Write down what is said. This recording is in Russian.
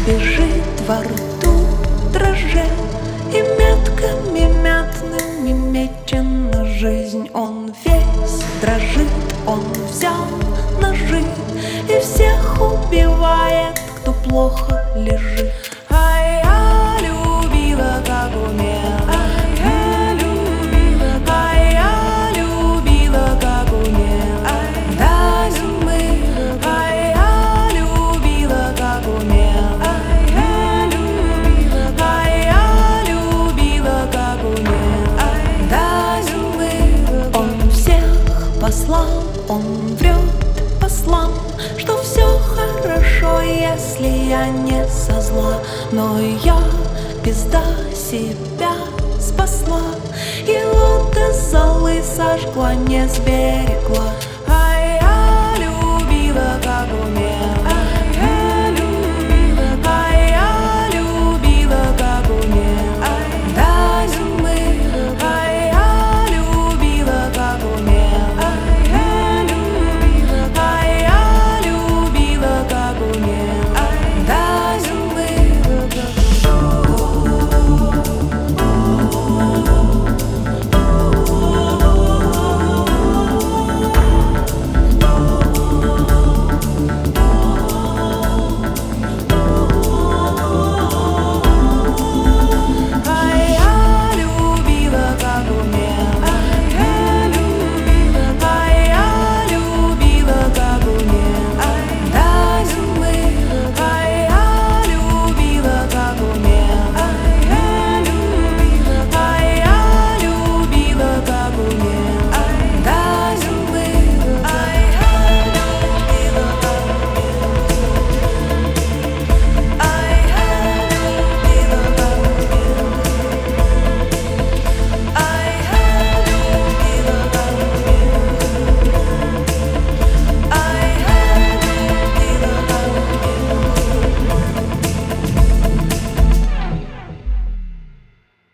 бежит во рту дрожжи, и метками мятными мечена жизнь. Он весь дрожит, он взял ножи и всех убивает, кто плохо лежит. А я любила, как умела, я любила, а я любила, как умела, до зимы. А я любила, как умела, я любила, а я любила, как умела, до зимы. Он всех послал, он врет послам, что все хорошо, если я не со зла. Но я, пизда, себя спасла, его до золы сожгла, не сберегла.